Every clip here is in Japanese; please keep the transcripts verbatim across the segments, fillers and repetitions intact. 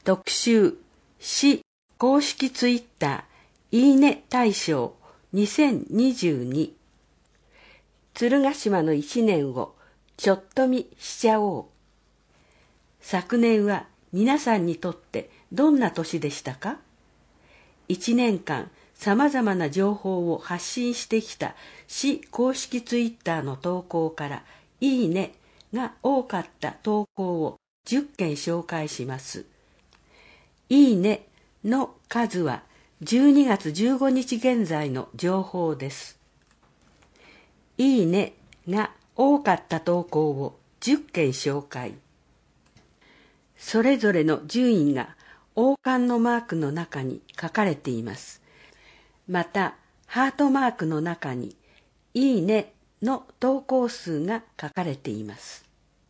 特集、市公式ツイッター、いいね大賞にせんにじゅうに。鶴ヶ島の一年をちょっと見しちゃおう。昨年は皆さんにとってどんな年でしたか？一年間さまざまな情報を発信してきた市公式ツイッターの投稿からいいねが多かった投稿をじゅっけん紹介します。いいねの数はじゅうにがつじゅうごにち現在の情報です。いいねが多かった投稿をじゅっけん紹介。それぞれの順位が王冠のマークの中に書かれています。また、ハートマークの中にいいねの投稿数が書かれています。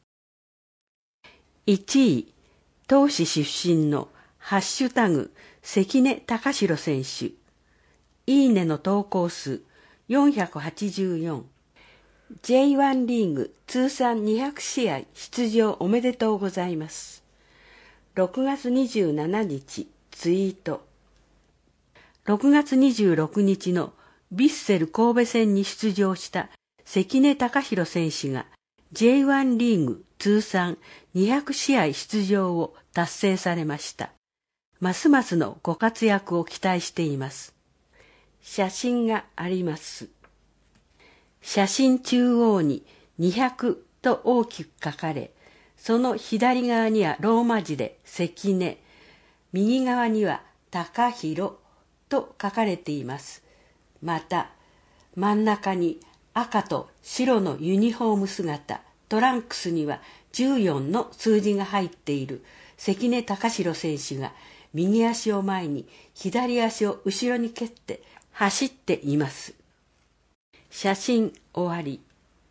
いちい、当市出身のハッシュタグ関根貴弘選手。いいねの投稿数よんひゃくはちじゅうよん。ジェイワン リーグ通算にひゃくしあい出場おめでとうございます。ろくがつにじゅうしちにちツイート。ろくがつにじゅうろくにちのヴィッセル神戸戦に出場した関根貴弘選手が ジェイワン リーグ通算にひゃくしあい出場を達成されました。ますますのご活躍を期待しています。写真があります。写真中央ににひゃくと大きく書かれ、その左側にはローマ字で関根、右側には貴弘と書かれています。また、真ん中に赤と白のユニフォーム姿、トランクスにはじゅうよんの数字が入っている関根貴弘選手が右足を前に左足を後ろに蹴って走っています。写真終わり。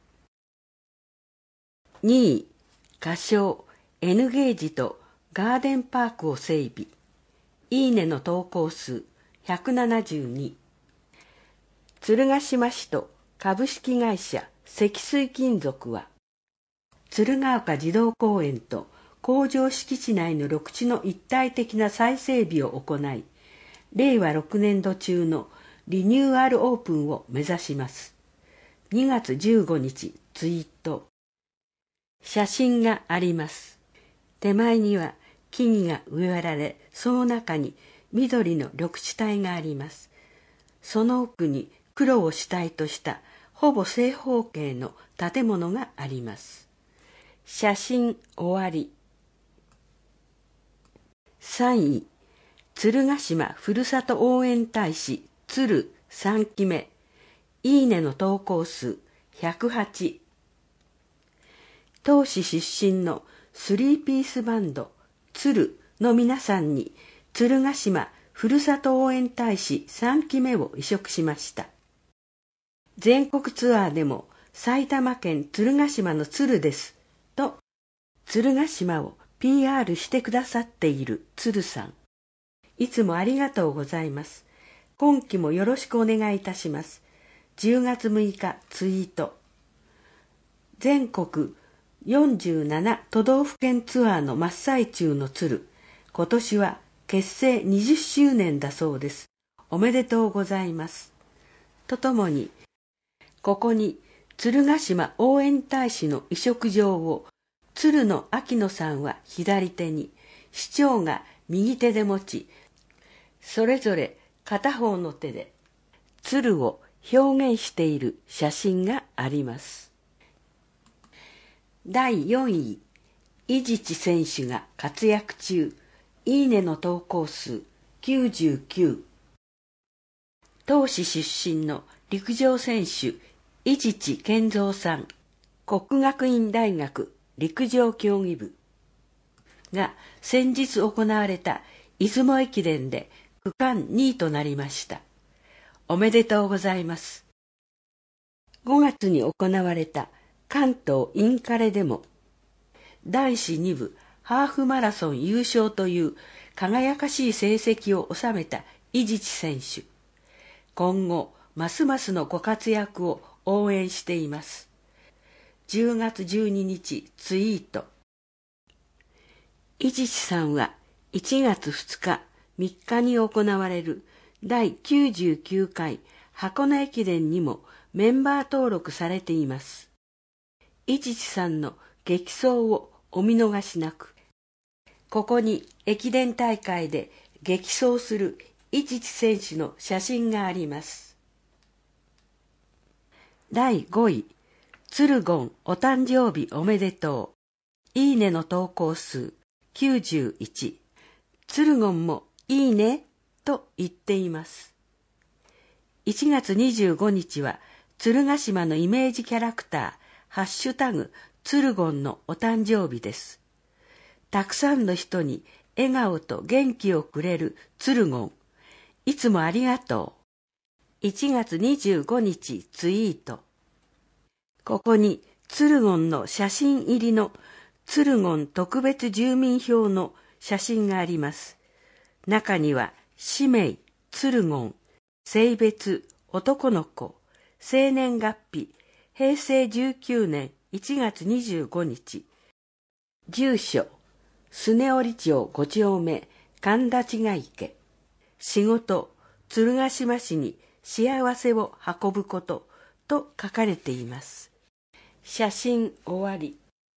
にい、仮称 N ゲージとガーデンパークを整備。いいねの投稿数ひゃくななじゅうに。鶴ヶ島市と株式会社積水金属は、鶴岡児童公園と工場敷地内の緑地の一体的な再整備を行い、れいわろくねんど中のリニューアルオープンを目指します。にがつじゅうごにちツイート。写真があります。手前には木々が植えられ、その中に緑の緑地帯があります。その奥に黒を主体としたほぼ正方形の建物があります。写真終わり。さんい、鶴ヶ島ふるさと応援大使鶴さんきめ。いいねの投稿数ひゃくはち。当市出身のスリーピースバンド鶴の皆さんに鶴ヶ島ふるさと応援大使さんきめを委嘱しました。全国ツアーでも埼玉県鶴ヶ島の鶴ですと鶴ヶ島を ピーアール してくださっている鶴さん。いつもありがとうございます。今期もよろしくお願いいたします。じゅうがつむいかツイート。全国よんじゅうなな都道府県ツアーの真っ最中の鶴。今年は結成にじゅっしゅうねんだそうです。おめでとうございます。とともに、ここに鶴ヶ島応援大使の委嘱状を鶴野秋野さんは左手に、市長が右手で持ち、それぞれ片方の手で鶴を表現している写真があります。だいよんい、伊地知選手が活躍中。いいねの投稿数きゅうじゅうきゅう。当市出身の陸上選手伊地知健三さん、國學院大学陸上競技部が先日行われた出雲駅伝で区間にいとなりました。おめでとうございます。ごがつに行われた関東インカレでも男子にぶハーフマラソン優勝という輝かしい成績を収めた伊地知選手。今後ますますのご活躍を応援しています。じゅうがつじゅうににちツイート。伊地知さんはいちがつふつか、みっかに行われるだいきゅうじゅうきゅうかい箱根駅伝にもメンバー登録されています。伊地知さんの激走をお見逃しなく。ここに駅伝大会で激走する伊地知選手の写真があります。だいごい、ツルゴンお誕生日おめでとう。いいねの投稿数きゅうじゅういち。ツルゴンもいいねと言っています。いちがつにじゅうごにちは鶴ヶ島のイメージキャラクターハッシュタグツルゴンのお誕生日です。たくさんの人に笑顔と元気をくれるツルゴン、いつもありがとう。いちがつにじゅうごにちツイート。ここにツルゴンの写真入りのツルゴン特別住民票の写真があります。中には氏名ツルゴン、性別男の子、生年月日へいせいじゅうきゅうねんいちがつにじゅうごにち、住所スネオリ町ごちょうめ神立ヶ池、仕事鶴ヶ島市に幸せを運ぶことと書かれています。写真終わり。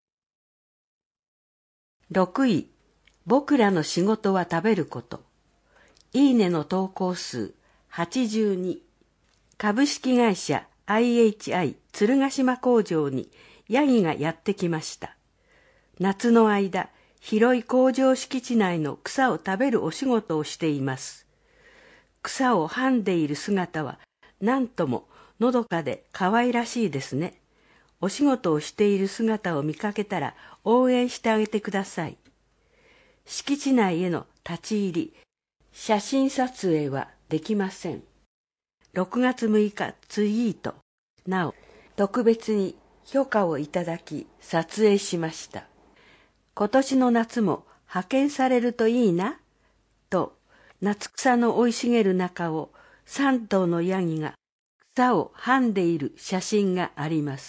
ろくい、僕らの仕事は食べること。いいねの投稿数はちじゅうに。株式会社 アイエイチアイ 鶴ヶ島工場にヤギがやってきました。夏の間、広い工場敷地内の草を食べるお仕事をしています。草をはんでいる姿はなんとものどかで可愛らしいですね。お仕事をしている姿を見かけたら応援してあげてください。敷地内への立ち入り、写真撮影はできません。ろくがつむいかツイート。なお、特別に許可をいただき撮影しました。今年の夏も派遣されるといいな、と夏草の生い茂る中をさんとうのヤギが草をはんでいる写真があります。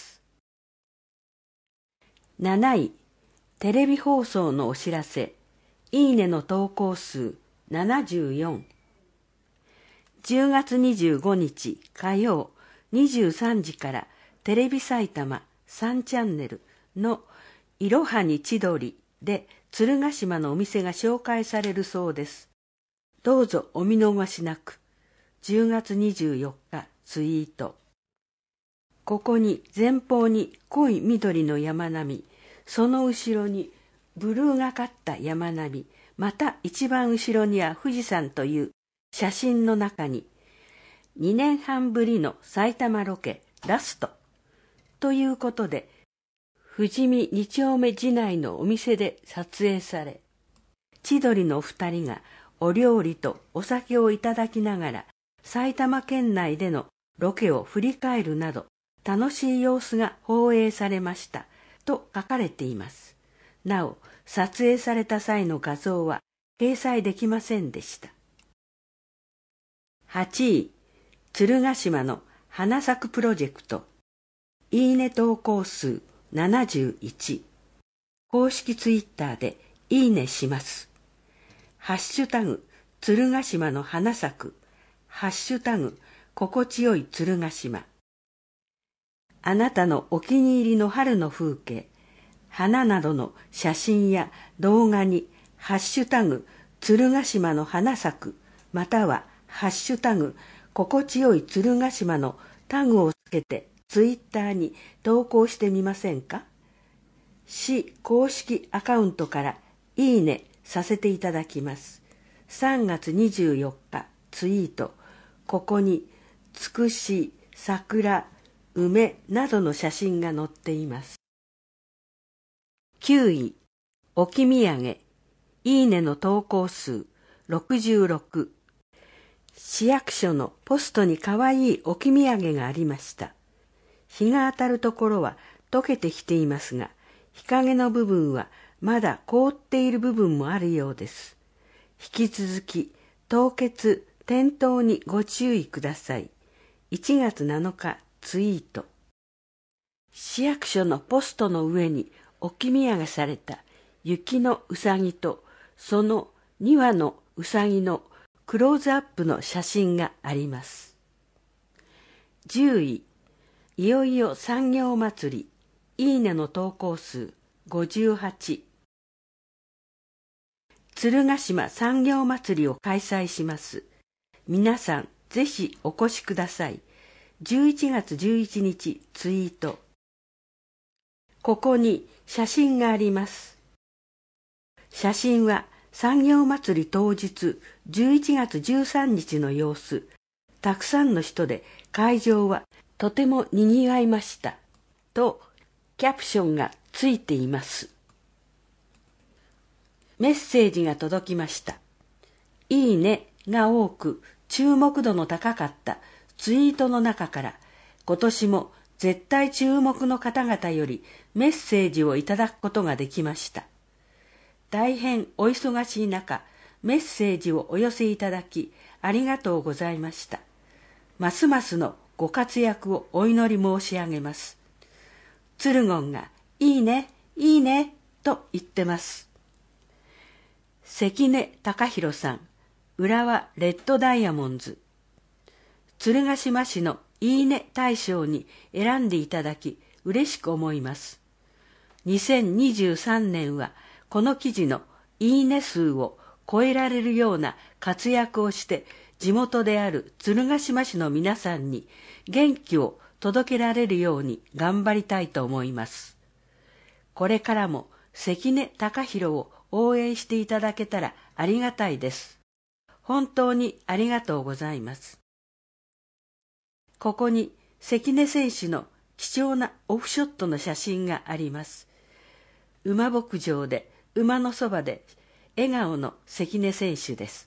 なない、テレビ放送のお知らせ。いいねの投稿数ななじゅうよん。じゅうがつにじゅうごにち火曜にじゅうさんじからテレビ埼玉さんチャンネルのいろはに千鳥で鶴ヶ島のお店が紹介されるそうです。どうぞお見逃しなく。じゅうがつにじゅうよっかツイート。ここに前方に濃い緑の山並み、その後ろにブルーがかった山並み、また一番後ろには富士山という写真の中に、にねんはんぶりの埼玉ロケラストということで、富士見に丁目市内のお店で撮影され、千鳥の二人がお料理とお酒をいただきながら埼玉県内でのロケを振り返るなど楽しい様子が放映されましたと書かれています。なお、撮影された際の画像は掲載できませんでした。はちい、鶴ヶ島の花咲くプロジェクト。いいね投稿数ななじゅういち。公式ツイッターでいいねします。ハッシュタグ鶴ヶ島の花咲く。ハッシュタグ心地よい鶴ヶ島。あなたのお気に入りの春の風景、花などの写真や動画にハッシュタグ鶴ヶ島の花咲く、またはハッシュタグ心地よい鶴ヶ島のタグをつけてツイッターに投稿してみませんか。市公式アカウントからいいねさせていただきます。さんがつにじゅうよっかツイート。ここにつくし、桜、梅などの写真が載っています。きゅうい、置き土産。いいねの投稿数ろくじゅうろく。市役所のポストにかわいい置き土産がありました。日が当たるところは溶けてきていますが、日陰の部分はまだ凍っている部分もあるようです。引き続き凍結、転倒にご注意ください。いちがつなのかツイート。市役所のポストの上に置き土産された雪のうさぎとそのにわのうさぎのクローズアップの写真があります。じゅうい、いよいよ産業祭り、いいねの投稿数ごじゅうはち。鶴ヶ島産業祭りを開催します。皆さんぜひお越しください。じゅういちがつじゅういちにちツイート。ここに写真があります。写真は産業祭り当日じゅういちがつじゅうさんにちの様子。たくさんの人で会場はとてもにぎわいました。とキャプションがついています。メッセージが届きました。いいねが多く注目度の高かったツイートの中から今年も絶対注目の方々よりメッセージをいただくことができました。大変お忙しい中、メッセージをお寄せいただきありがとうございました。ますますのご活躍をお祈り申し上げます。ツルゴンがいいね、いいねと言ってます。関根隆弘さん、浦和レッドダイヤモンズ。鶴ヶ島市のいいね大賞に選んでいただき嬉しく思います。にせんにじゅうさんねんはこの記事のいいね数を超えられるような活躍をして地元である鶴ヶ島市の皆さんに元気を届けられるように頑張りたいと思います。これからも関根隆弘を応援していただけたらありがたいです。本当にありがとうございます。ここに関根選手の貴重なオフショットの写真があります。馬牧場で馬のそばで笑顔の関根選手です。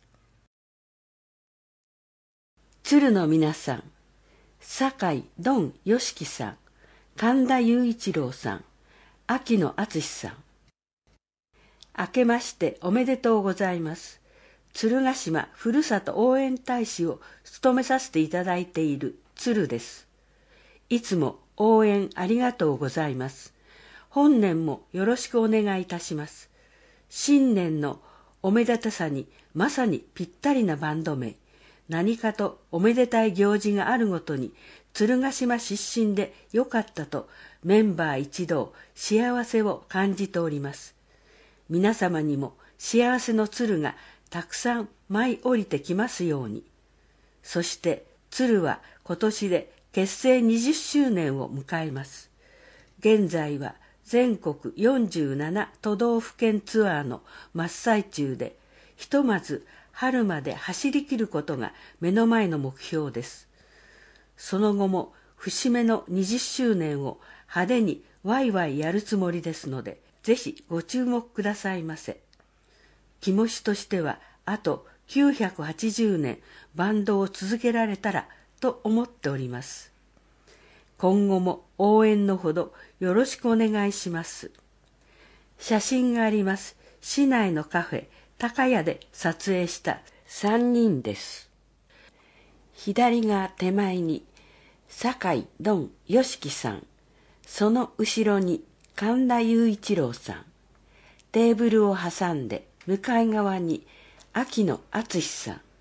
鶴の皆さん、酒井ドンよしきさん、神田雄一郎さん、秋野敦さん。明けましておめでとうございます。鶴ヶ島ふるさと応援大使を務めさせていただいている鶴です。いつも応援ありがとうございます。本年もよろしくお願いいたします。新年のおめでたさにまさにぴったりなバンド名。何かとおめでたい行事があるごとに鶴ヶ島出身でよかったとメンバー一同幸せを感じております。皆様にも幸せの鶴がたくさん舞い降りてきますように。そして鶴は今年で結成にじゅっしゅうねんを迎えます。現在は全国よんじゅうななとどうふけんツアーの真っ最中で、ひとまず春まで走り切ることが目の前の目標です。その後も節目のにじゅっしゅうねんを派手にワイワイやるつもりですので、ぜひご注目くださいませ。気持ちとしてはあときゅうひゃくはちじゅうねんバンドを続けられたらと思っております。今後も応援のほどよろしくお願いします。写真があります。市内のカフェ高屋で撮影したさんにんです。左が手前に酒井ドンよしきさん、その後ろに神田雄一郎さん、テーブルを挟んで向かい側に秋野敦さん。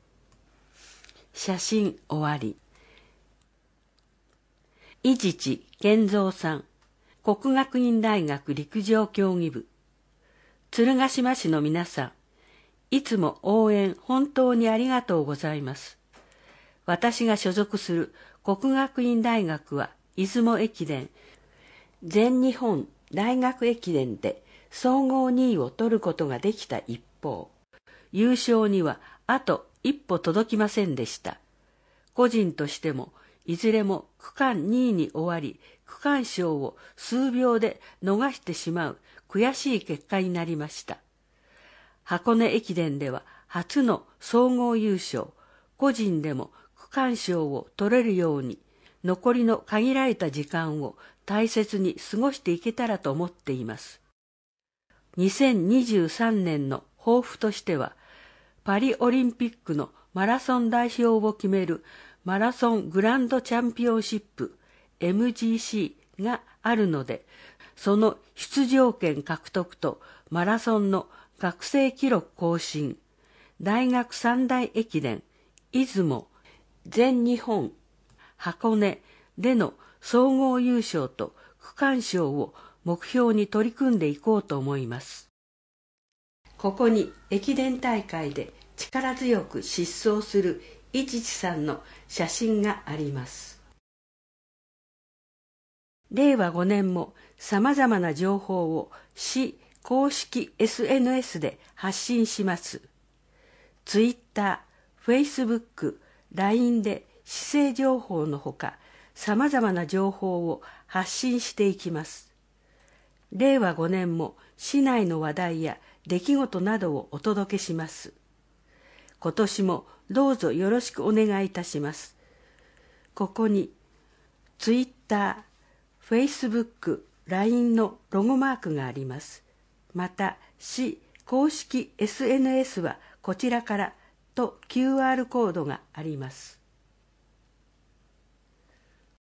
写真終わり。伊地知健三さん、國學院大学陸上競技部。鶴ヶ島市の皆さん、いつも応援本当にありがとうございます。私が所属する國學院大学は出雲駅伝、全日本大学駅伝で総合にいを取ることができた一方、優勝にはあと一歩届きませんでした。個人としてもいずれも区間にいに終わり、区間賞を数秒で逃してしまう悔しい結果になりました。箱根駅伝では初の総合優勝、個人でも区間賞を取れるように、残りの限られた時間を大切に過ごしていけたらと思っています。にせんにじゅうさんねんの抱負としては、パリオリンピックのマラソン代表を決めるマラソングランドチャンピオンシップ エムジーシー があるので、その出場権獲得とマラソンの学生記録更新、大学三大駅伝、出雲、全日本、箱根での総合優勝と区間賞を目標に取り組んでいこうと思います。ここに駅伝大会で力強く疾走する伊地知さんの写真があります。れいわごねんもさまざまな情報を市公式 エスエヌエス で発信します。ツイッター、フェイスブック、ライン で市政情報のほか、さまざまな情報を発信していきます。れいわごねんも市内の話題や出来事などをお届けします。今年もどうぞよろしくお願いいたします。ここにツイッター、フェイスブック、ライン のロゴマークがあります。また、市公式 エスエヌエス はこちらからと キューアール コードがあります。